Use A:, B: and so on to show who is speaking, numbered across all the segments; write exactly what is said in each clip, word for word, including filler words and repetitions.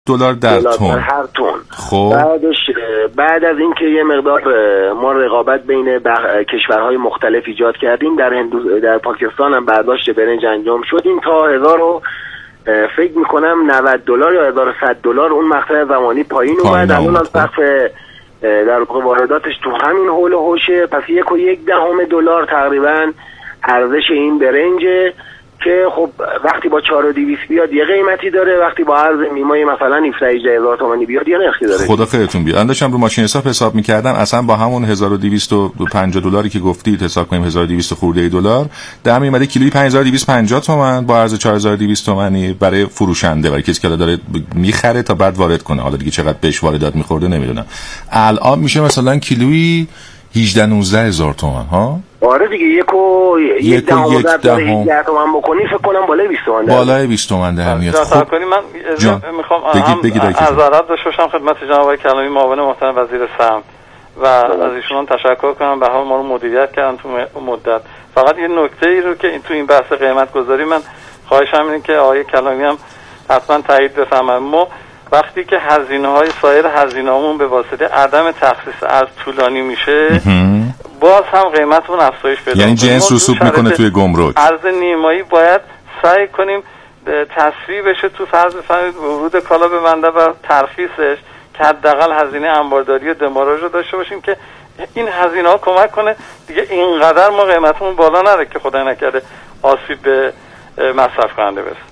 A: دلار در تن
B: هر تن.
A: خب
B: بعدش بعد از اینکه یه مقدار ما رقابت بین بخ... کشورهای مختلف ایجاد کردیم، در هندو... در پاکستان هم برداشت برنج انجام شد. این تا هزار رو فکر میکنم نود دلار یا هزار و صد دلار اون مقطع زمانی پایین اومد. الان هم سقف در واقع وارداتش تو همین حول و حوشه. پس یک و یک دهم دلار تقریبا ارزش این برنجه که خب وقتی با چهار و دویست بیاد یه قیمتی داره، وقتی با عرض میمای مثلا هفده هجده هزار تومانی بیاد یه نرخی داره.
A: خدا خیرتون بیاد. انداشم رو ماشین حساب حساب میکردم، اصلا با همون هزار و دویست و پنجاه دلاری که گفتید حساب کنیم هزار و دویست خورده دلار در میاد کیلویی پنج هزار و دویست و پنجاه تومان با عرض چهار هزار و دویست تومانی برای فروشنده، برای کسی که داره میخره تا بعد وارد کنه. حالا دیگه چقدر بهش واردات میخورده نمیدونم. الان میشه مثلا کیلویی هجده نوزده هزار تومان ها.
B: آره دیگه یک و یک دهم هجده تومن بکنی فکر کنم بالای بیست تومن
A: بالای بیست تومن در میاد.
C: خب کنی من میخوام از عرب داشته باشم خدمت جناب آقای کلامی معاون محترم وزیر سمت و از ایشون تشکر کنم به حال ما رو مدیریت کردن تو مدت. فقط یه نکته ای رو که این تو این بحث قیمت گذاری من خواهشم اینه که آقای کلامی هم حتما تایید بفرمایید. ما وقتی که هزینه‌های سایر هزینه‌هامون به واسطه عدم تخصیص ارز طولانی میشه باز هم قیمتمون افزایش پیدا می‌کنه.
A: یعنی جنس رسوب میکنه توی گمرک.
C: ارز نیمایی باید سعی کنیم تسریع بشه تو فرض بفرمایید ورود کالا به منده و ترخیصش که حداقل هزینه انبارداری و دماراژ رو داشته باشیم که این هزینه‌ها کمک کنه دیگه اینقدر ما قیمتمون بالا نره که خدای نکرده آسیب به مصرف کننده برسه.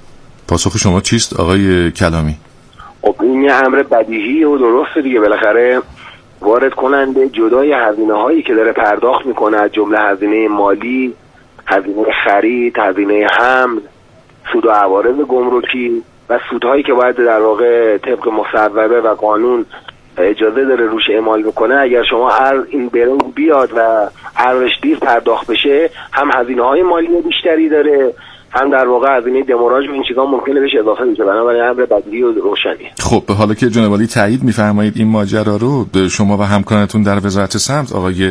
A: پاسخ شما چیست آقای کلامی؟
B: خب این یه امر بدیهی و درسته دیگه. بالاخره وارد کننده جدای هزینه هایی که داره پرداخت میکنه از جمله هزینه مالی، هزینه خرید، هزینه حمل، سود و عوارض گمرکی و سودهایی که باید در واقع طبق مصوبه و قانون اجازه داره روش اعمال بکنه، اگر شما هر این برنج بیاد و ارزش دیر پرداخت بشه هم هزینه های مالی بیشتری داره، هم در واقع هزینه دموراژ و این چیزا ممکنه بهش اضافه بشه. بنابراین امر بدیهی و روشنی.
A: خب حالا که جناب عالی تایید میفرمایید این ماجرا رو، شما و همکارانتون در وزارت سمت آقای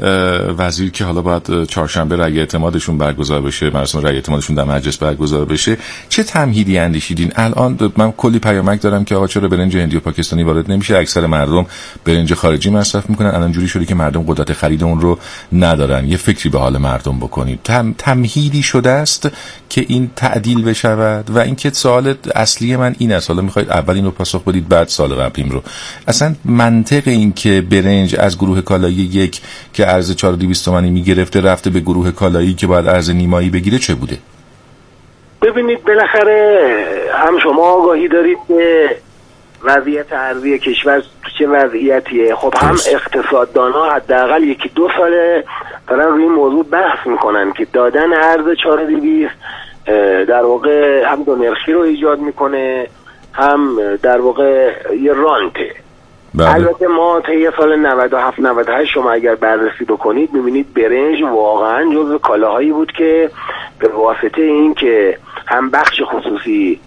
A: وزیر که حالا باید چهارشنبه رأی اعتمادشون برگزار بشه، مراسم رأی اعتمادشون در مجلس برگزار بشه، چه تمهیدی اندیشیدین؟ الان من کلی پیامک دارم که آقا چرا برنج هندی و پاکستانی وارد نمیشه، اکثر مردم برنج خارجی مصرف میکنن، الان جوری شده که مردم قدرت خرید اون رو ندارن. یه فکری به حال مردم بکنید. تم تمهیدی شده است که این تعدیل بشود؟ و اینکه سوال اصلی من این است، حالا میخواید اول این رو پاسخ بدید بعد سوال قبلیم رو. اصلا منطق این که برنج از گروه کالایی یک که ارز چهار و دویست تومانی میگرفته رفته به گروه کالایی که باید ارز نیمایی بگیره چه بوده؟
B: ببینید بالاخره هم شما آگاهی دارید که وضعیت ارزی کشور چه وضعیتیه. خب هم اقتصاددان‌ها حداقل یکی دو ساله دارن روی موضوع بحث میکنن که دادن ارز چهار و دویست در واقع هم دو نرخی رو ایجاد میکنه، هم در واقع یه رانته. بله. البته ما طی سال نود و هفت نود و هشت شما اگر بررسی بکنید میبینید برنج واقعا جزو کالاهایی بود که به واسطه این که هم بخش خصوصی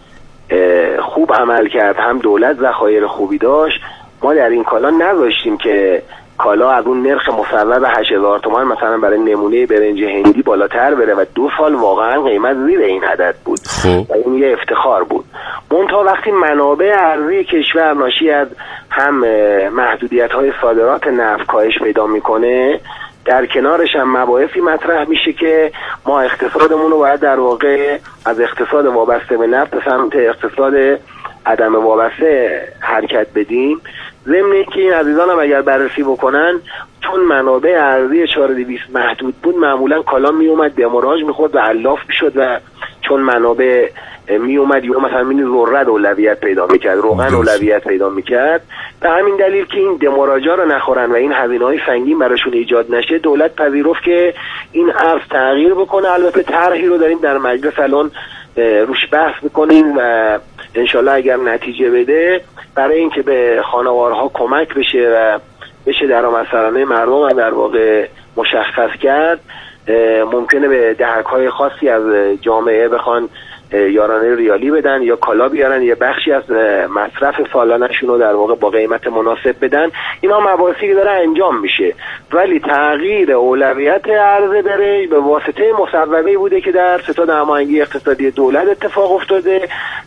B: خوب عمل کرد هم دولت ذخایر خوبی داشت، ما در این کالا نذاشتیم که کالا از اون نرخ مصوب هشت هزار تومان مثلا برای نمونه برنج هندی بالاتر بره و دو سال واقعا قیمت زیر این عدد بود. خب. و این یه افتخار بود. منتها وقتی منابع ارزی کشور ناشی از هم محدودیت های صادرات نفت کاهش پیدا میکنه، در کنارش هم مباحثی مطرح میشه که ما اقتصادمون رو باید در واقع از اقتصاد وابسته به نفت به سمت اقتصاد عدم وابسته حرکت بدیم. ضمن اینکه این عزیزان هم اگر بررسی بکنن چون منابع ارزی چهار و دویست محدود بود معمولا کالا می اومد دموراژ میخورد و علاف میشد و چون منابع می اومد یا مثلا مینی ذره اولویت پیدا میکرد، روغن اولویت پیدا میکرد. به همین دلیل که این دموراژا رو نخورن و این هزینه‌های سنگین براشون ایجاد نشه، دولت پذیرفت که این ارز تغییر بکنه. البته طرحی رو داریم در مجلس الان روش بحث میکنیم و انشالله اگر نتیجه بده برای اینکه به خانوارها کمک بشه و بشه درآمدسرانه مردم هم در واقع مشخص کرد، ممکنه به دهک‌های خاصی از جامعه بخوان یارانه ریالی بدن یا کالا بیارن یا بخشی از مصرف سالانه‌شون رو در واقع با قیمت مناسب بدن. اینا مباحثی که داره انجام میشه، ولی تغییر اولویت ارز برنج به واسطه مصوبه‌ای بوده که در ستاد هماهنگی اقتصادی دولت اتفاق افتاده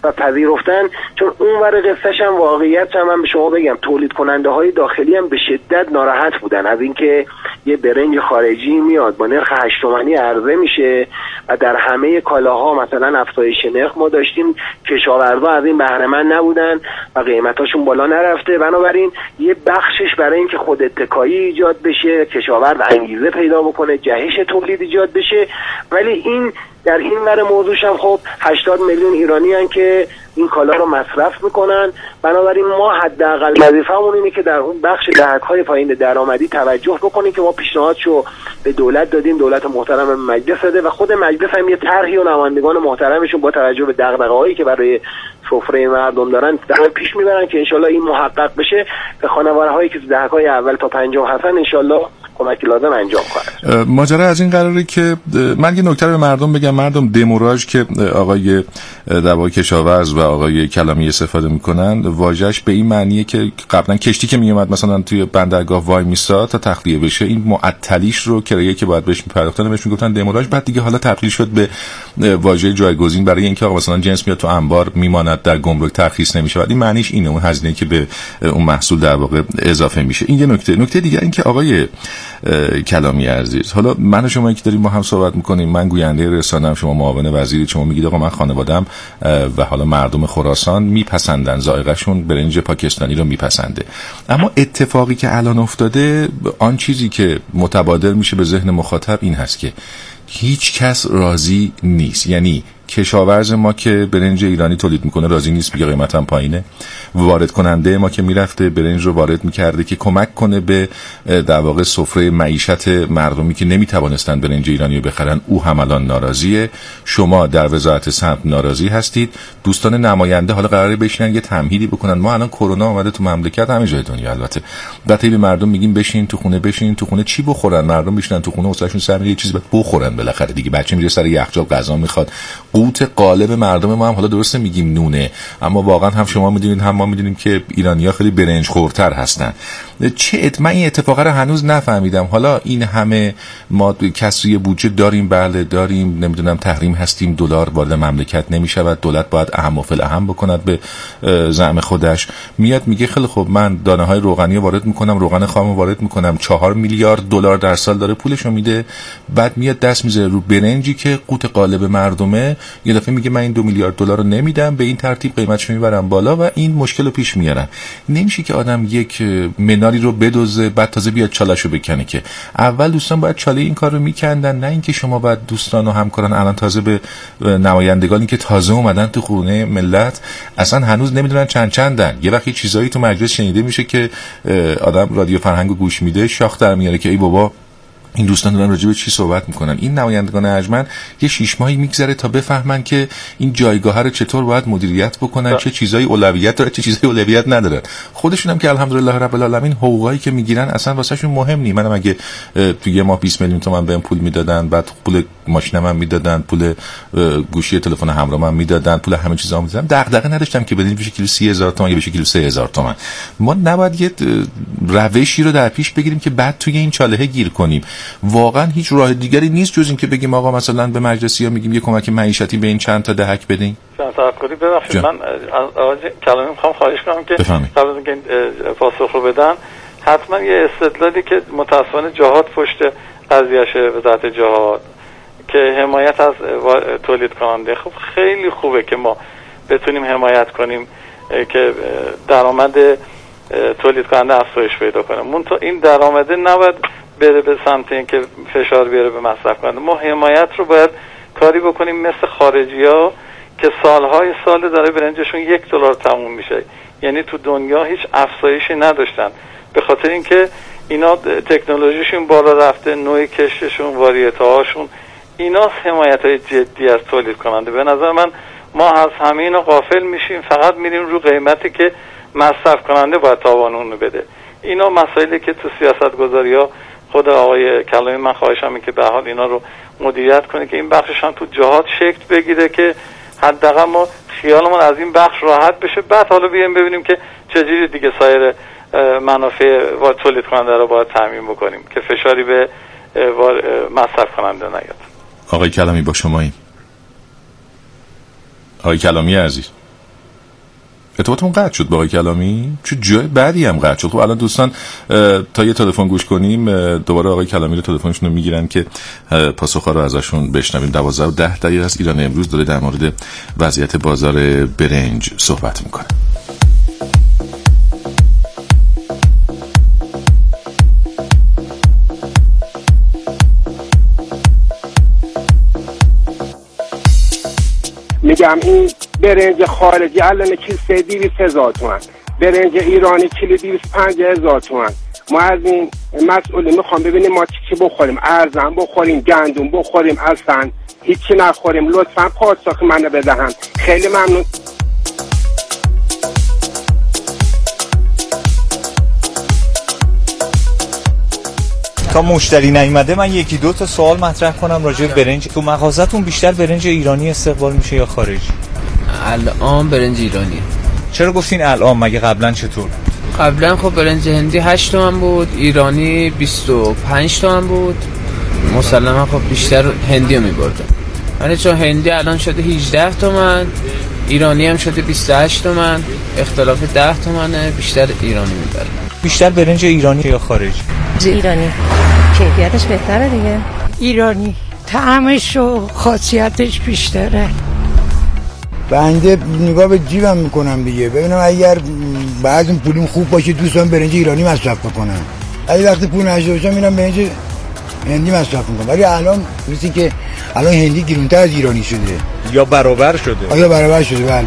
B: و پذیرفتن. چون اون ور قصه‌ش هم واقعیت هم من به شما بگم تولید کننده های داخلی هم به شدت ناراحت بودن از اینکه یه برنج خارجی میاد با نرخ هشت تومانی عرضه میشه و در همه کالاها مثلا افزایش نرخ ما داشتیم، کشاورزا از این بهره مند نبودن و قیمتاشون بالا نرفته. بنابراین یه بخشش برای اینکه خود اتکایی ایجاد بشه، کشاورز انگیزه پیدا بکنه، جهش تولید ایجاد بشه. ولی این در این ور موضوعش هم خب هشتاد میلیون ایرانی هن که این کالا رو مصرف میکنن. بنابراین ما حداقل وظیفه‌مون اینه که در اون بخش دهک‌های پایین درآمدی توجه بکنیم که ما پیشنهادشو به دولت دادیم، دولت محترم مجلس داده و خود مجلس هم یه طرحی و نمایندگان محترمشون با توجه به دغدغه‌هایی که برای سفره مردم دارن دارن پیش میبرن که انشالله این محقق بشه، به خانوارهایی که دهک‌های اول تا پنجم هستن انشالله کمکی لازم انجام کنه.
A: ماجرا از این قراره که من یه نکته به مردم بگم. مردم دموراژ که آقای دوا کشاورز و آقای کلامی استفاده میکنن واژه‌اش به این معنیه که قبلا کشتی که میومد مثلا توی بندرگاه وای میساد تا تخلیه بشه، این معطلیش رو کرایه که باید بهش میپرداختن بهش میگفتن دموراژ. بعد دیگه حالا تبدیل شد به واژه جایگزین برای اینکه آقا مثلا جنس میاد تو انبار میماند، در گمرک ترخیص نمیشه. ولی معنیش اینه، اون هزینه‌ای که به اون محصول در واقع اضافه میشه. این یه نکته. نکته دیگه این که آقای کلامی عزیز، حالا من و شما که داریم با هم صحبت میکنیم، من گوینده رسانه‌ام، شما معاون وزیر، شما میگید آقا من خانواده‌ام و حالا مردم خراسان میپسندن، ذائقه‌شون برنج پاکستانی رو میپسنده. اما اتفاقی که الان افتاده، آن چیزی که متبادر میشه به ذهن مخاطب این هست که هیچ کس راضی نیست. یعنی کشاورز ما که برنج ایرانی تولید میکنه راضی نیست، میگه قیمتم پایینه. وارد کننده ما که میرفته برنج رو وارد میکرده که کمک کنه به در واقع سفره معیشت مردمی که نمیتوانستن برنج ایرانی رو بخرن، او هم الان ناراضیه. شما در وزارت سمت ناراضی هستید. دوستان نماینده حالا قراره بشینن یه تمهیدی بکنن. ما الان کرونا اومده تو مملکت، همه جای دنیا البته، بعد به مردم میگیم بشین تو خونه، بشین تو خونه. چی بخورن؟ مردم میشینن تو خونه، واسهشون سر میره یه چیزی بعد بخورن بالاخره دیگه. بچه میره سر یخچال غذا میخواد. قوت غالب مردم ما هم حالا درسته میگیم نونه، اما واقعا هم شما میدونید هم ما میدونیم که ایرانی‌ها خیلی برنج خورتر هستن. چه من این اتفاقا رو هنوز نفهمیدم. حالا این همه ما کسری بودجه داریم، بله داریم، نمیدونم تحریم هستیم، دلار وارد مملکت نمیشود، دولت باید اهم و فالاهم بکند به زعم خودش. میاد میگه خیلی خوب من دانه های روغنی وارد میکنم، روغن خام وارد میکنم، چهار میلیارد دلار در سال داره پولشو میده. بعد میاد دست میذاره رو برنجی که قوت غالب مردمه، یه دفعه میگه من این دو میلیارد دلار رو نمیدم، به این ترتیب قیمتشو میبرم بالا و این مشکل رو پیش میارن. نمیشه که آدم یک مناری رو بدوزه بعد تازه بیاد چالشو بکنه. که اول دوستان باید چاله این کار رو میکندن، نه اینکه شما باید دوستان و همکاران الان تازه به نمایندگانی که تازه اومدن تو خونه ملت اصلا هنوز نمیدونن چند چندن. یه وقتی چیزایی تو مجلس شنیده میشه که آدم رادیو فرهنگو گوش میده، شاخ در میاره که ای بابا این دوستان دارن راجع به چی صحبت میکنن. این نمایندگان ارجمند یه شش ماهی میگذره تا بفهمن که این جایگاه رو چطور باید مدیریت بکنن، چه چیزایی اولویت داره، چه چیزایی اولویت نداره. خودشون هم که الحمدلله رب العالمین حقوقایی که میگیرن اصلا واسهشون مهم نی. منم اگه تو یه ماه بیست میلیون تومان بهم پول میدادن، بعد پول ماشینم هم میدادن، پول گوشی تلفن همراهم هم میدادن، پول همه چیزا هم میدادن، دغدغه نداشتم که بدین بشه کیلو سی هزار تومان یا بشه کیلو سه هزار تومان. ما نباید یه روشی رو در پیش بگیریم که بعد توی این چالهه گیر کنیم. واقعا هیچ راه دیگری نیست جز این که بگیم آقا مثلا به مجلسی‌ها میگیم یه کمک معیشتی به این چند تا دهک بدین.
C: جناب کنید ببخشید من از آقای کلامی میخوام خواهش کنم که قبل از اینکه پاسخ رو بدن حتما یه استدلالی که متأسفانه جهاد پشت قضیهشه، وزارت جهاد که حمایت از تولید کننده. خب خیلی خوبه که ما بتونیم حمایت کنیم که درآمد تولید کننده افزایش پیدا کنه. منتها این درآمده نباید بره به سمت این که فشار بیاره به مصرف کننده. ما حمایت رو باید کاری بکنیم مثل خارجی‌ها که سالهای سال داره برنجشون یک دلار تموم میشه. یعنی تو دنیا هیچ افزایشی نداشتن به خاطر اینکه اینا تکنولوژیشون بالا رفته، نوع کشتشون، واریته هاشون، اینا حمایت‌های جدی از تولید کننده. به نظر من ما از همه اینا غافل میشیم، فقط میریم رو قیمتی که مصرف کننده باید تاوان اون رو بده. اینا مسائلی که تو سیاست گذاری ها خود آقای کلامی من خواهشم اینه که به حال اینا رو مدیریت کنه که این بخشش هم تو جهات شکل بگیره که حداقل ما خیالمون از این بخش راحت بشه. بعد حالا بیایم ببینیم که چجوری دیگه سایر منافع و تولید کننده رو باید تامین بکنیم که فشاری به مصرف کننده نیاد.
A: آقای کلامی با شماییم. آقای کلامی عزیز ارتباطمون قطع شد با آقای کلامی؟ چه جای بعدی هم قطع شد. خب الان دوستان تا یه تلفن گوش کنیم دوباره آقای کلامی رو تلفنشون رو میگیرن که پاسخ‌ها رو ازشون بشنویم. دوازده و ده دقیقه از ایران امروز داره در مورد وضعیت بازار برنج صحبت میکنه.
D: میگم این برنج خارجی الان کیلو دویست هزار تومان، برنج ایرانی کیلو دویست و پنجاه هزار تومان. ما از این مسئولی میخوام ببینیم ما چی چی بخوریم، ارزن بخوریم، گندم بخوریم، اصلا هیچی نخوریم. لطفا پاسخ منو بدهن. خیلی ممنون.
E: تا مشتری نیومده من یکی دو تا سوال مطرح کنم راجع به برنج. تو مغازتون بیشتر برنج ایرانی استقبال میشه یا خارجی؟
F: الان برنج ایرانیه.
E: چرا گفتین الان؟ مگه قبلا چطور؟
F: قبلا خب برنج هندی هشت تومن بود، ایرانی بیست و پنج تومن بود. مسلما خب بیشتر هندی رو میبردم. ولی چون هندی الان شده هجده تومن، ایرانی هم شده بیست و هشت تومن، اختلاف ده تومنه، بیشتر ایرانی میبرم.
E: بیشتر برنج ایرانی یا خارجی؟
G: ایرانی. کیفیتش بهتره دیگه.
H: ایرانی. طعمش و خاصیتش بیشتره.
I: بنده نگاه به جیبم میکنم دیگه، ببینم اگر بعضی پولیم خوب باشه دوستان برنج ایرانی مصرف بکنم، اگه وقتی پول نشه باشم میرم برنج هندی مصرف میکنم. ولی الان مثل که الان هندی گرونتر از ایرانی شده
E: یا برابر شده.
I: آیا برابر شده؟ بله.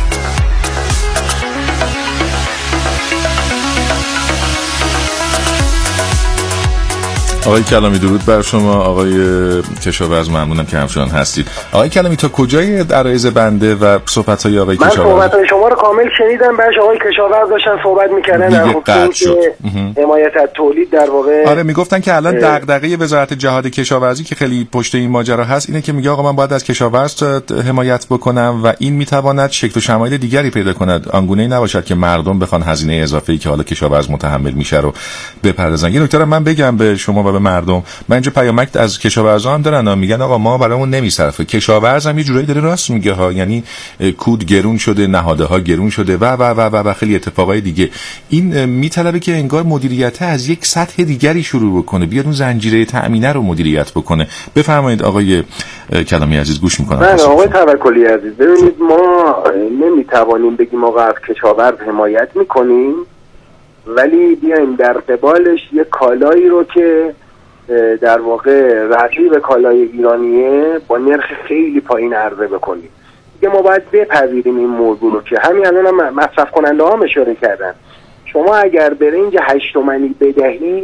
A: آقای کلامی درود بر شما. آقای کشاورز ممنونم که همچنان هستید. آقای کلامی تا کجای عرایض بنده و صحبت‌های آقای کشاورز؟
B: من صحبت‌های شما رو کامل شنیدم. بعدش آقای کشاورز داشتن صحبت می‌کردن در خصوص حمایت از تولید در واقع.
A: آره میگفتن که الان دغدغه وزارت جهاد کشاورزی که خیلی پشت این ماجرا هست اینه که میگه آقا من باید از کشاورز حمایت بکنم و این میتواند شکل و شمایل دیگری پیدا کند، آنگونه‌ای نباشد که مردم بخوان هزینه اضافه‌ای که حالا کشاورز متحمل میشه رو بپردازن. یه نکته من بگم به شما و به مردم، من اینجا پیامک از کشاورزا هم دارن میگن آقا ما برامون نمیصرفه. کشاورز هم یه جورایی داره راست میگه ها، یعنی کود گرون شده، نهاده ها گرون شده و و و و خیلی اتفاقای دیگه. این میطلبه که انگار مدیریت از یک سطح دیگری شروع بکنه، بیاد اون زنجیره تامینه رو مدیریت بکنه. بفرمایید آقای کلامی عزیز، گوش میکنم.
B: بله آقای توکلی عزیز، ببینید ما نمیتوانیم بگیم آقا از کشاورز حمایت میکنیم ولی بیایم در قبالش یه کالایی رو که در واقع رقیب کالای ایرانیه با نرخ خیلی پایین عرضه بکنیم. دیگه ما باید بپذیریم این موضوع رو که همین الان هم مصرف کننده ها اشاره کردن. شما اگر برنج هشت تومانی بدهی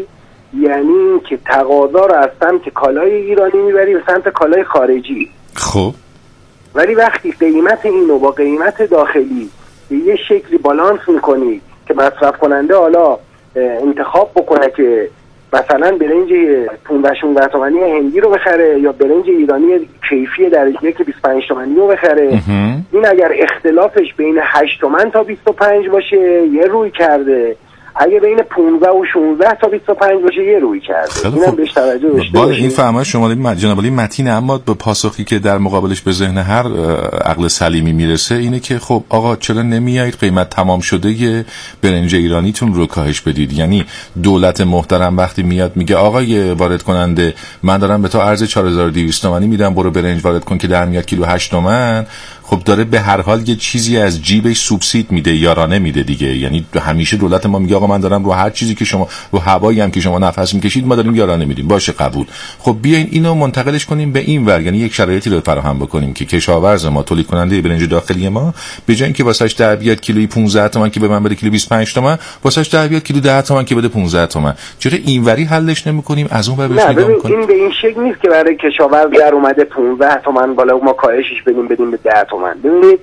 B: یعنی که تقاضا رو از سمت کالای ایرانی میبری به سمت کالای خارجی.
A: خب
B: ولی وقتی قیمت اینو با قیمت داخلی به یه شکلی بالانس میکنی که مصرف کننده حالا انتخاب بکنه که مثلا برنج پانزده شانزده تومانی هندی رو بخره یا برنج ایرانی کیفی درجه که بیست و پنج تومانی رو بخره، این اگر اختلافش بین هشت تومن تا بیست و پنج باشه یه روی کرده، اگه بین پانزده و شانزده تا بیست و پنج باشه یه روی کرده. اینم بهش توجه داشته باشید.
A: این فرمایش شما جناب عالی متین، اما به پاسخی که در مقابلش به ذهن هر عقل سلیمی میرسه اینه که خب آقا چرا نمیایید قیمت تمام شده ی برنج ایرانیتون رو کاهش بدید؟ یعنی دولت محترم وقتی میاد میگه آقای وارد کننده من دارم به تو ارز چهار هزار و دویست تومانی میدم برو برنج وارد کن که در میاد کیلو هشت تومن، خب داره به هر حال یه چیزی از جیبش سوبسید میده، یارانه میده دیگه. یعنی همیشه دولت ما میگه آقا من دارم رو هر چیزی که شما رو هوایی هم که شما نفس میکشید ما داریم یارانه میدیم، باشه قبول. خب بیاین اینو منتقلش کنیم به این ور، یعنی یک شرایطی رو فراهم بکنیم که کشاورز ما، تولید کننده برنج داخلی ما، به جای اینکه واسش در بیاد کیلویی پانزده تومن که به من بده کیلو بیست و پنج تومن، واسش در بیاد کیلو ده تومن که بده پانزده تومن. چرا اینوری حلش نمیکنیم؟ از اون ور بهش نگاه
B: کنیم. این به این شکل نیست که برای کشاورز در اومده پانزده تومن بالا ما کاهشش بدیم بدیم به ده تومن. ببینید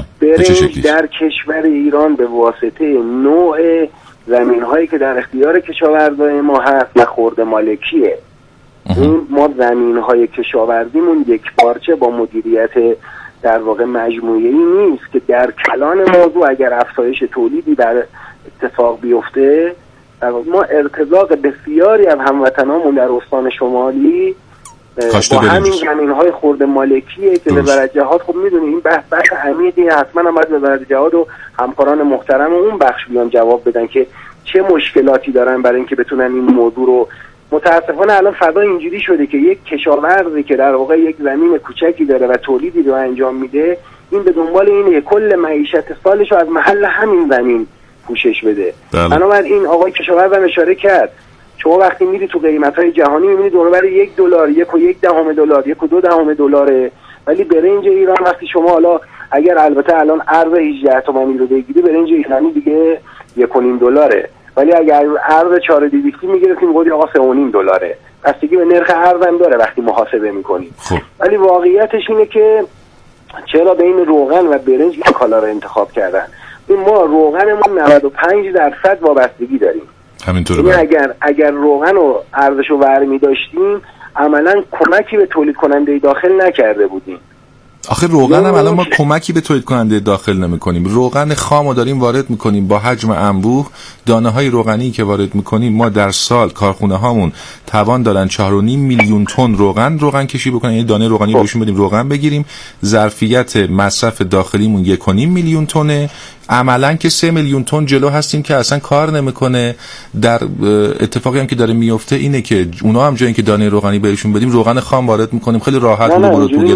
B: برنج در کشور ایران به واسطه نوع زمین هایی که در اختیار کشاورزای ما هست نه خرده مالکیه. این ما زمین های کشاورزیمون یک پارچه با مدیریت در واقع مجموعی نیست که در کلان موضوع اگر افزایش تولیدی در اتفاق بیفته، ما ارتزاق بسیاری از هموطنامون در استان شمالی
A: با
B: همین زمین‌های خرد مالکیه که وزارت جهاد خب میدونی این بحث بحث عمیقی حتما هم باید وزارت جهاد و همکاران محترم اون بخش بیان جواب بدن که چه مشکلاتی دارن برای اینکه بتونن این موضوع رو. متاسفانه الان فضا اینجوری شده که یک کشاورزی که در واقع یک زمین کوچکی داره و تولیدی رو انجام میده، این به دنبال اینه کل معیشت سالش رو از محل همین زمین پوشش بده. بنابراین این آقای کشاورز هم اشاره کرد، شما وقتی میری تو قیمت‌های جهانی می‌بینید دور یک دلار، یک و یک دهم دلار، یک و دو دهم دلاره، ولی برنج ایران وقتی شما حالا اگر البته الان ارز هجده تومانی رو بگیری برنج ایرانی دیگه یک و نیم دلاره، ولی اگر ارز چهار و دویست میگرفتیم میگفتی آقا سه و نیم دلاره. بستگی به نرخ ارز هم داره وقتی محاسبه می‌کنیم. ولی واقعیتش اینه که چرا بین روغن و برنج این کالا رو انتخاب کردن؟ این ما روغنمون نود و پنج درصد وابستگی داریم.
A: همینطوره.
B: اگر اگر روغن و ارزش رو برمی داشتیم عملا کمکی به تولید کننده داخل نکرده بودیم.
A: آخه روغن هم الان ما کمکی به تولید کننده داخل نمی کنیم. روغن خام رو داریم وارد میکنیم با حجم انبوه. دانه های روغنی که وارد میکنیم ما در سال کارخونه هامون توان دارن چهار و نیم میلیون تن روغن روغن کشی بکنن، یعنی دانه روغنی روشون بدیم روغن بگیریم. ظرفیت مصرف داخلیمون یک و نیم میلیون تنه. عملاً که سه میلیون تن جلو هستیم که اصلا کار نمیکنه. در اتفاقی هم که داره میفته اینه که اونا هم جای اینکه دانه روغنی بهشون بدیم روغن خام وارد میکنیم، خیلی راحت برو توی.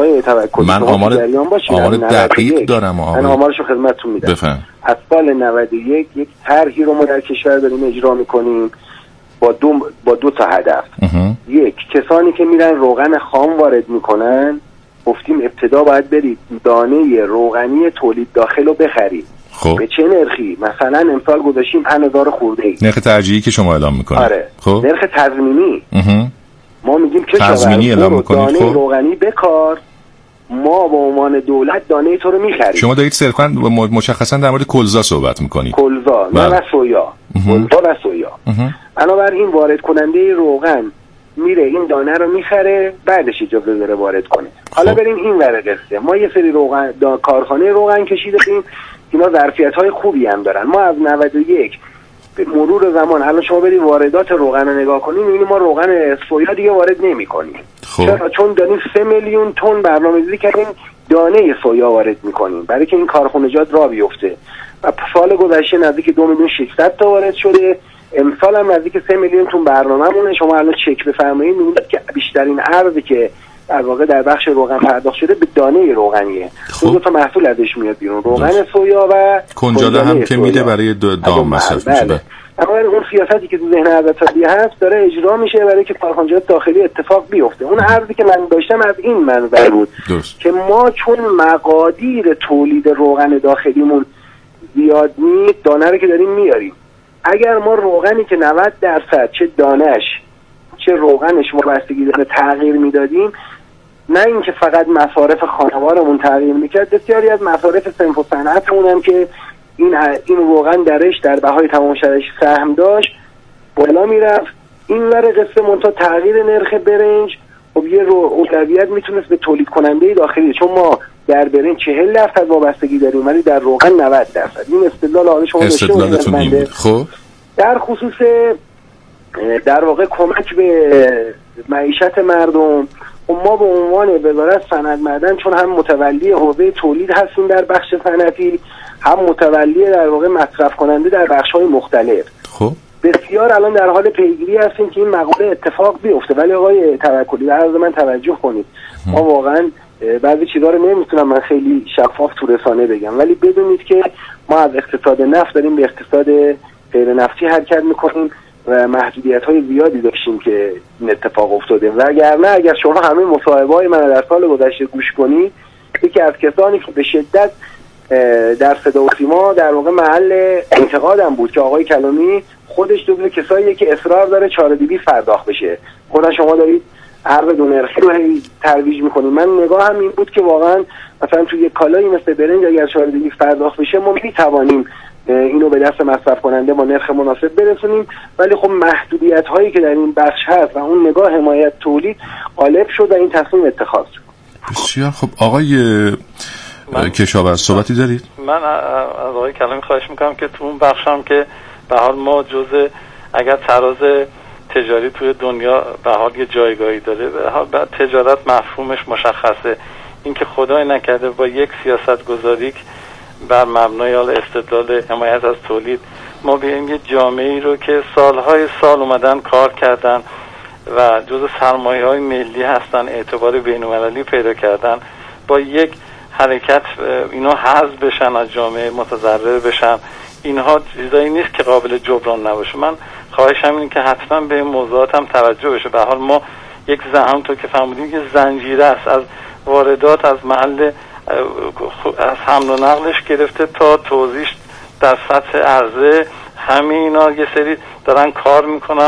A: من آمار آمار دقیق دارم.
B: من آمارشو خدمتتون میدم.
A: بفهم.
B: از سال نود و یک یک طرحی رو ما در کشور داریم اجرا میکنیم با دو با دو تا هدف. یک، کسانی که میرن روغن خام وارد میکنن گفتیم ابتدا باید برید دانه روغنی تولید داخل رو بخرید.
A: خب
B: به چه نرخی؟ مثلا امسال گذاشتیم پنج هزار خورده ای.
A: نرخ ترجیحی که شما اعلام میکنید.
B: آره.
A: خب
B: نرخ تضمینی. ما میگیم که
A: تضمینی اعلام میکنید.
B: دانه خب. روغنی بکار، ما به عنوان دولت دانه تو رو میخریم.
A: شما دارید صرفا مشخصا در مورد کلزا صحبت میکنید.
B: کلزا نه و سویا. کلزا و سویا. بنابراین وارد کننده روغن میره این دانه رو میخره، بعدش اجازه داره وارد کنه. حالا خب. بریم این ور قصه. ما یه سری روغن کارخانه روغن کشی داریم، اینا ظرفیت‌های خوبی هم دارن. ما از نود و یک به مرور زمان الان شما برید واردات روغن رو نگاه کنیم میبینید ما روغن سویا دیگه وارد نمی‌کنیم.
A: خب.
B: چرا؟ چون داریم سه میلیون تن برنامه‌ریزی کردیم دانه سویا وارد می‌کنیم برای که این کارخانجات را بیفته. و سال گذشته نزدیک دو میلیون و ششصد تا وارد شده. امسال هم نزدیک سه میلیون تن برنامه‌مونه. شما الان چک بفرمایید می‌بینید که بیشترین ارزی که در واقع در بخش روغن پرداخت شده به دانه روغنیه. خب. دو تا محصول ازش میاد بیرون، روغن سویا و
A: کنجاله هم که میده برای دام مصرف میشه. بله.
B: اما اون سیاستی که تو ذهن حضرت هست داره اجرا میشه برای که کارخانجات داخلی اتفاق بیفته. اون ارزی که من داشتم از این منظر بود
A: درست.
B: که ما چون مقادیر تولید روغن داخلیمون زیاد نیست دانه رو که داریم میاریم. اگر ما روغنی که نود درصد چه دانش چه روغنش وابستگی داره تغییر میدادیم، نه اینکه فقط مصارف خانوارمون تغییر میکرد، بسیاری از مصارف صنف و صنعتمون هم که این این روغن درش در بهای تمام شدش سهم داشت بالا میرفت. این ور قصه منتها تغییر نرخ برنج خب یه رو اولویت میتونست به تولید کننده داخلی، چون ما در برنج چهل درصد وابستگی داریم ولی در روغن نود درصد. این استدلال حالا شما داشته
A: خب
B: در خصوص در واقع کمک به معیشت مردم. ما به عنوان وزارت صنعت معدن چون هم متولی حوزه تولید هستیم در بخش صنعتی، هم متولی در واقع مصرف کننده در بخش‌های مختلف.
A: خب
B: بسیار الان در حال پیگیری هستیم که این مقوله اتفاق بیفته. ولی آقای توکلی در عرض من توجه کنید، ما واقعا بعضی چیزا رو نمیتونم من خیلی شفاف تو رسانه بگم، ولی بدونید که ما از اقتصاد نفت داریم به اقتصاد غیر نفتی حرکت میکنیم و محدودیت‌های زیادی داشتیم که این اتفاق افتاده. و اگر نه اگر شما همه مصاحبه‌های من در سال گذشته گوش کنید، یکی از کسانی که به شدت در صدا و سیما در واقع محل انتقادم بود که آقای کلامی خودش جزو کساییه که اصرار داره چهار و دویست پرداخت بشه. خود شما دارید ارز دو نرخی رو ترویج می‌کنید. من نگاهم این بود که واقعا مثلا توی یک کالایی مثل برنج اگر چهار و دویست پرداخت بشه ما می‌توانیم اینو به دست مصرف کننده با نرخ مناسب برسونیم، ولی خب محدودیت هایی که در این بخش هست و اون نگاه حمایت تولید غالب شد و این تصمیم اتخاذ شد.
A: بسیار خب. آقای کشاورز صحبتی دارید؟
C: من از آقای کلامی خواهش میکنم که تو اون بخشم که به حال ما جزء اگر تراز تجاری توی دنیا به حال یه جایگاهی داره. به حال بعد تجارت مفهومش مشخصه، اینکه خدای نکرده با یک سیاست گذاری بر مبنای استدلال حمایت از تولید ما بیایم یه جامعه‌ای رو که سالهای سال اومدن کار کردن و جزو سرمایه‌های ملی هستن، اعتبار بین‌المللی پیدا کردن، با یک حرکت اینا حذف بشن از جامعه، متضرر بشن، اینها چیزایی نیست که قابل جبران نباشه. من خواهشم اینه که حتما به این موضوعات هم توجه بشه. به حال ما یک زحمت تو که فهمیدیم که زنجیره است، از واردات، از محل از حمل و نقلش گرفته تا توزیعش در سطح عرضه، همه اینا یه سری دارن کار میکنن،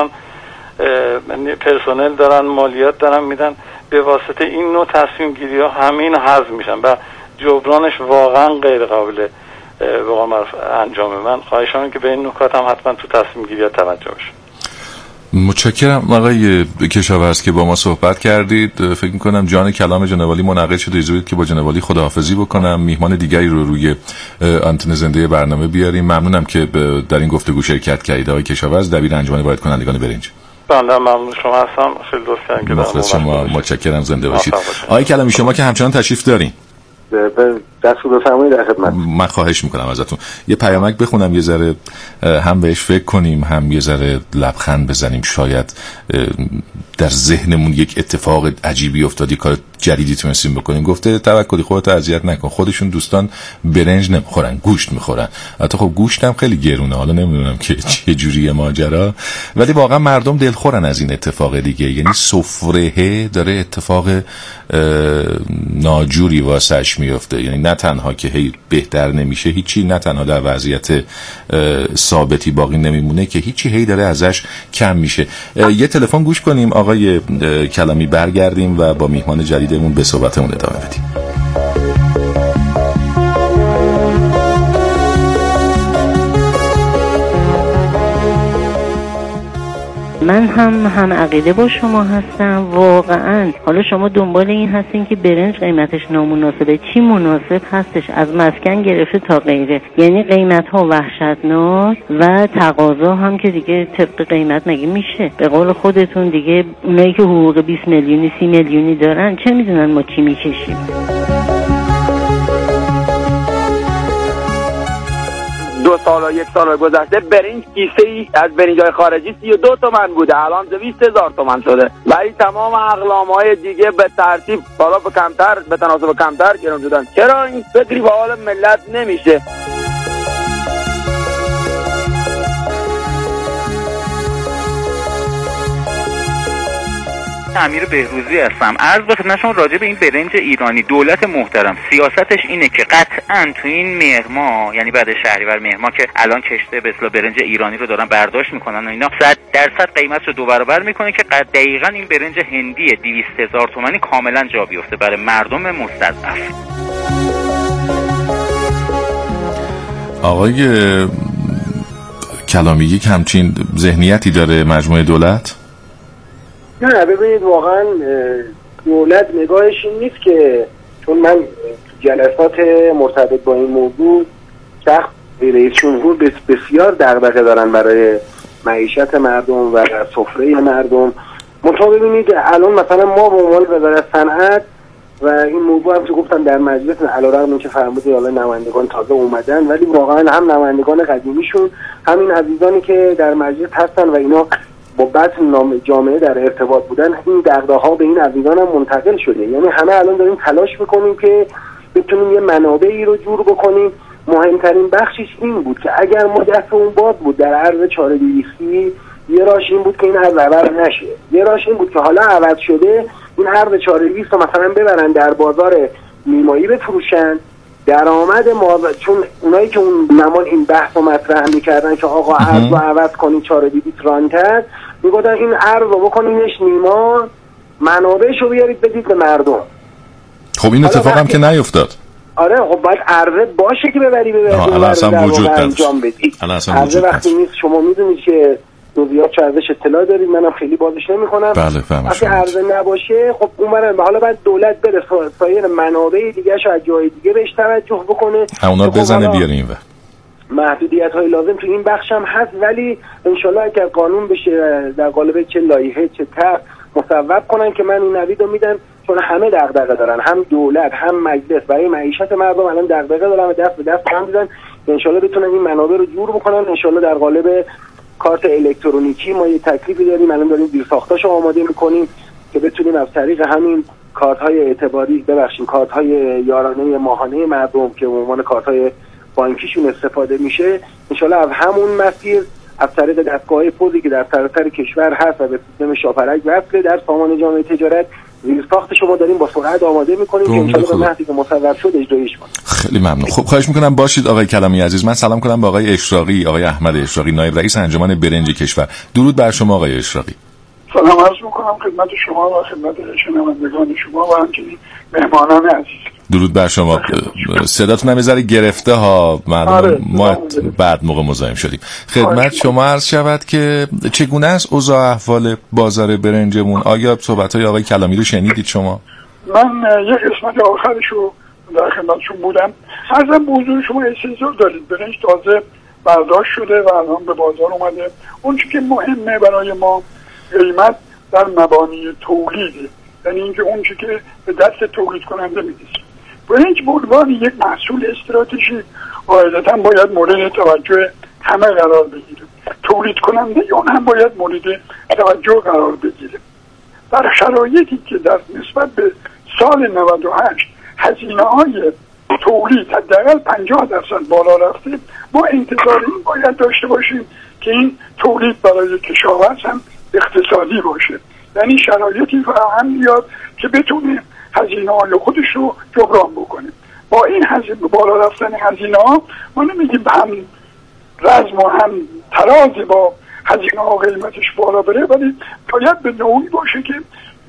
C: پرسنل دارن، مالیات دارن میدن، به واسطه این نوع تصمیم گیری ها همه اینا حذف میشن و جبرانش واقعا غیر قابل به قول معروف انجامه. من خواهشم اینه که به این نکات هم حتما تو تصمیم گیری ها توجه بشه.
A: متشکرم آقای کشاورز که با ما صحبت کردید. فکر میکنم جان کلام جناب عالی منعقد شده. اجازه بدید که با جناب عالی خداحافظی بکنم، میهمان دیگری رو روی آنتن زنده برنامه بیاریم. ممنونم که در این گفتگو شرکت کردید آقای کشاورز، دبیر انجمن وارد کنندگان برنج.
C: بنده ممنون شما هستم، خیلی لطف کردین که
A: مخلص شما، متشکرم، زنده باشید. آقای کلامی شما که همچنان تشریف دارین،
B: دست رو بفرمایید در خدمت.
A: من خواهش میکنم ازتون یه پیامک بخونم، یه ذره هم بهش فکر کنیم، هم یه ذره لبخند بزنیم. شاید در ذهنمون یک اتفاق عجیبی افتاد، یه کار جدیدی تونستیم بکنیم. گفته توکلی خودت اذیت نکن، خودشون دوستان برنج نمیخورن، گوشت میخورن. البته خب گوشت هم خیلی گرونه، حالا نمیدونم که چه جوریه ماجرا، ولی واقعا مردم دلخورن از این اتفاق دیگه. یعنی سفره داره اتفاق ناجوری واسش میفته. یعنی نه تنها که هی بهتر نمیشه هیچی، نه تنها در وضعیت ثابتی باقی نمیمونه که هیچی، هی داره ازش کم میشه. یه تلفن گوش کنیم آقای کلامی، برگردیم و با میهمان جدیدمون به صحبتمون ادامه بدیم.
G: من هم هم عقیده با شما هستم واقعا. حالا شما دنبال این هستین که برنج قیمتش نامناسبه، چی مناسب هستش؟ از مسکن گرفته تا غیره، یعنی قیمت ها وحشتناک و تقاضا هم که دیگه طبق قیمت مگه میشه؟ به قول خودتون دیگه اونایی که حقوق بیست میلیونی سی میلیونی دارن چه میدونن ما چی میکشیم.
J: دو سال و یک سال گذشته برنج کیسه ای از برنج‌های خارجی سی و دو تومن بوده، الان دویست هزار تومن شده، ولی تمام اقلام‌های دیگه به ترتیب بالا به کمتر به تناسب کمتر گرون شدن. چرا این فکری به حال ملت نمیشه؟
K: امیر بهروزی هستم. عرض به خدمت شما راجع به این برنج ایرانی. دولت محترم سیاستش اینه که قطعاً تو این مهر ماه، یعنی بعد شهریور مهر ماه که الان کشته به اصطلاح برنج ایرانی رو دارن برداشت میکنن و اینا، صد درصد قیمت رو دو برابر میکنه که دقیقاً این برنج هندی دویست هزار تومانی کاملا جا بیفته برای مردم مستضعف.
A: آقای کلامی یک همچین ذهنیتی داره مجموعه دولت؟
B: نه ببینید واقعا دولت نگاهش این نیست که، چون من جلسات مرتبط با این موضوع سخت رئیس جمهور بسیار دغدغه دارن برای معیشت مردم و سفره مردم. منتها ببینید الان مثلا ما به عنوان وزارت صنعت و این موضوع هم که گفتم در مجلس، علیرغم اینکه فرمودید حالا نمایندگان تازه اومدن، ولی واقعا هم نمایندگان قدیمیشون، همین عزیزانی که در مجلس هستن و اینا با بطن جامعه در ارتباط بودن، این دغدغه‌ها به این عزیزان هم منتقل شده. یعنی همه الان داریم تلاش میکنیم که بتونیم یه منابعی رو جور بکنیم. مهمترین بخشش این بود که اگر ما دست اون باز بود در عرض چهار دویستی، یه راش این بود که این عرض عوض نشه، یه راش این بود که حالا عوض شده این عرض چهار دویست رو مثلا ببرن در بازار نیمایی بفروشن، درآمد ما، چون اونایی که اون زمان این بحث رو مطرح میکردن که آقا ارز رو عوض کنید چهار دویست رانتر، میگفتن این ارز رو بکنینش نیما، منابعش رو بیارید بدید به مردم.
A: خب این اتفاق هم که نیفتاد.
B: آره خب باید عرضه باشه که ببری ببری
A: الان اصلا وجود
B: انجام بدید. عرضه وقتی نیست شما میدونید که جزئیات چه ازش اطلاع دارید، منم خیلی بازش نمی‌کنم.
A: بله فهمیدم.
B: وقتی عرضه نباشه خب اونم حالا بعد دولت بره سایر منابع دیگه‌شو از جای دیگه بهش توجه بکنه.
A: اونا بزنه بیاره اینور.
B: محدودیت های لازم تو این بخش هم هست، ولی انشالله اگر قانون بشه در قالب چه لایحه چه طرح مصوب کنن که من این نوید رو میدن، چون همه دغدغه دارن، هم دولت هم مجلس برای معیشت مردم الان دغدغه دارن و دست به دست هم دیدن. انشالله بتونن این منابع رو جور بکنن. انشالله در قالب کارت الکترونیکی ما یه تکلیفی داریم، الان داریم زیرساختاشو آماده میکنیم که بتونیم از طریق همین کارت های اعتباری ببخشید کارت های یارانه ماهانه مردم که به عنوان کارت های بانکیشون استفاده میشه، انشالله از همون مسیر از طریق دستگاه پوزی که در سراسر کشور هست و به سیستم شاپرک وصله در سامان جامعه تجارت، زیرساخت شما داریم با سرعت آماده میکنیم که انشالله به مهدی که مصوب شد اجرایش کنیم.
A: خیلی ممنون. خب خواهش میکنم باشید آقای کلامی عزیز. من سلام کنم به آقای اشراقی، آقای احمد اشراقی، نایب رئیس انجمن برنج کشور. درود بر شما آقای اشراقی.
L: سلام عرض میکنم خدمت شما و خدمت شنوندگان شما و همچنین مهمانان عزیز.
A: درود بر شما. صداتون هم یه ذره گرفته ها، معلومه ما بعد موقع مزاحم شدیم. خدمت شما عرض شود که چگونه است اوضاع احوال بازار برنجمون؟ آیا صحبت‌های آقای کلامی رو شنیدید شما؟
L: من یک قسمت آخرش رو در خدمتشون بودم. عرضم به حضور شما استحضار دارید برنج تازه برداشت شده و الان به بازار اومده. اون چیزی که مهمه برای ما قیمت در مبانی تولیده، یعنی اینکه اون چیزی که به دست تولید کننده میرسه. برنج به عنوان یک محصول استراتژیک قاعدتاً باید مورد توجه همه قرار بگیره. تولید کننده اون هم باید مورد توجه قرار بگیره. در شرایطی که در نسبت به سال نود و هشت هزینه‌های تولید حداقل پنجاه درصد بالا رفته، ما انتظار این باید داشته باشیم که این تولید برای کشاورز هم اقتصادی باشه، یعنی شرایطی فراهم بیاد که بتونه هزینه‌های خودش رو جبران بکنه. با این هزینه بالا رفتن هزینه‌ها ما نمیگیم هم رزم و هم تراز با هزینه‌ها قیمتش بالا بره، ولی باید به نوعی باشه که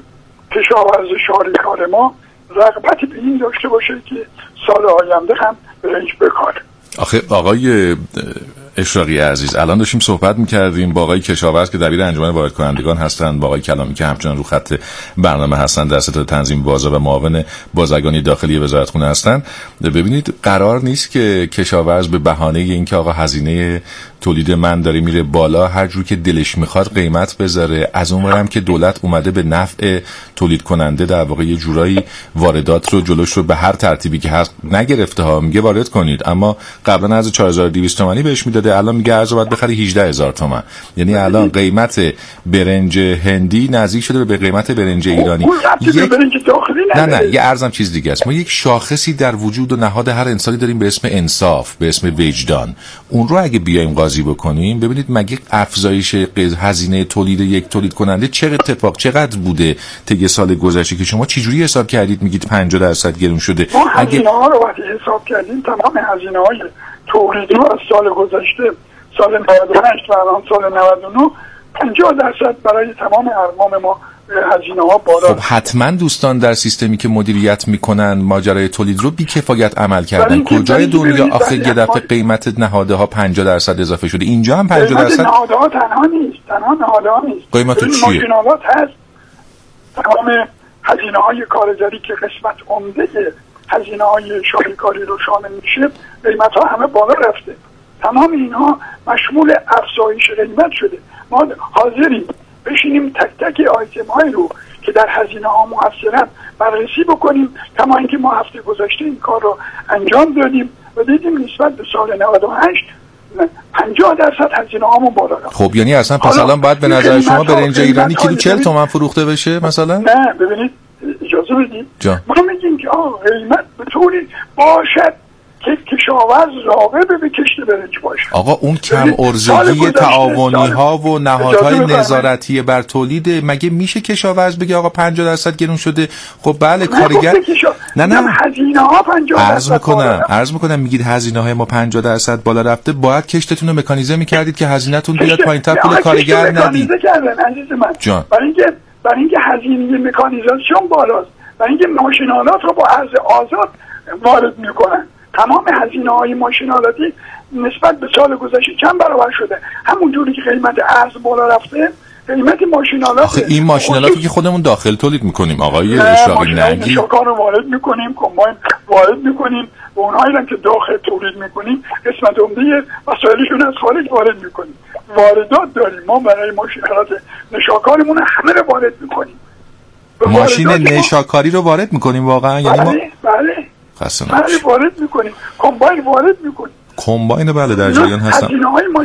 L: کشاورز شاریکار ما رغبتی به این داشته باشه که سال آینده هم برنج بکاره.
A: آخه آقای اشراقی عزیز، الان داشتیم صحبت می‌کردیم با آقای کشاورز که دبیر انجمن وارد کنندگان هستند، با آقای کلامی که همچنان رو خط برنامه هستند در ستاد تنظیم بازار و معاون بازرگانی داخلی وزارتخونه هستند. ببینید قرار نیست که کشاورز به بهانه اینکه آقا هزینه تولید من داره میره بالا هر جور که دلش میخواد قیمت بذاره، از اونورم که دولت اومده به نفع تولید کننده در واقع یه جورایی واردات رو جلوش رو به هر ترتیبی که هست نگرفته ها، میگه وارد کنید، اما قبلا از چهار هزار و دویست تومانی بهش میداده، الان میگه ارز باید بخری هجده هزار تومان. یعنی الان قیمت برنج هندی نزدیک شده به قیمت برنج ایرانی.
L: یک...
A: نه نه یه ارزم چیز دیگه است. ما یک شاخصی در وجود و نهاد هر انسانی داریم به اسم انصاف، به اسم وجدان. اون رو اگه بیایم قاضی بکنیم، ببینید مگه افزایش هزینه تولید یک تولید کننده چه اتفاق چقدر بوده طی سال گذشته که شما چه جوری حساب کردید میگید پنجاه درصد گرون شده؟
L: ما هزینه ها رو وقتی حساب کردیم تمام هزینه های تولیدی رو از سال گذشته سال نود و هشت و الان سال نود و نه پنجاه درصد برای تمام ارقام ما هزینه ها بالا.
A: خب حتما دوستان در سیستمی که مدیریت میکنن ماجرای تولید رو بی کفایت عمل کردن. کجای دنیا آخه یه دفعه قیمت نهاده ها پنجاه درصد اضافه شده؟ اینجا هم پنجاه درصد.
L: نهاده ها تنها نیست، تنها نهاده ها نیست.
A: قیمت چیه؟
L: ماشینالات هست، تمام هزینه های کارگری که قسمت عمده هزینه های شاهکاری رو شامل میشه، قیمت ها همه بالا رفته. تمام اینها مشمول افزایش قیمت شده. ما حاضریم بشینیم تک تک آیتم های رو که در هزینه ها مؤثرن بررسی بکنیم، کما اینکه ما هفته گذشته این کار رو انجام دادیم و دیدیم نسبت به سال نود و هشت پنجاه درصد هزینه هامون بالا رفت.
A: خب یعنی اصلا پس الان باید به نظر شما برنج ایرانی کیلو چهل تومن فروخته بشه مثلا؟
L: نه ببینید اجازه بدید، ما میگیم که آقا قیمت به طوری باشد که کشاورز راغب به کشت برنج باشه.
A: آقا اون کم ارزگی تعاونی ها و نهادهای نظارتی بر تولید، مگه میشه کشاورز بگه آقا پنجاه درصد گرون شده؟ خب بله کارگر
L: نه نه هزینه ها پنجاه
A: درصد میکنم عرض میکنم میگید هزینه های ما پنجاه درصد بالا رفته، باید کشتتون رو مکانیزه میکردید که هزینه‌تون بیاد پایین‌تر، پول کارگر ندید.
L: جان برای اینکه برای اینکه هزینه مکانیزاسیون بالاست، برای اینکه ماشینالات رو با ارز آزاد وارد میکنن، تمام هزینه های ماشینالاتی نسبت به سال گذشته چند برابر شده. همون جوری که قیمت ارز بالا رفته قیمت ماشینالات
A: آخه این ماشینالاتی که خودمون داخل تولید میکنیم آقای اشراقی نگی
L: نشاکان رو وارد میکنیم، کمباین وارد میکنیم و اونهایی هم که داخل تولید میکنیم قسمت عمده وسایلشون از خارج وارد میکنیم. واردات داریم ما برای ماشینالات نشاکارمون همه رو وارد میکنیم.
A: ماشین نشاکاری رو وارد میکنیم واقعا؟ یعنی ما
L: بله بله
A: خسته
L: بله وارد میکنیم، کمباین وارد میکنیم.
A: کمباین بله در جریان هستم.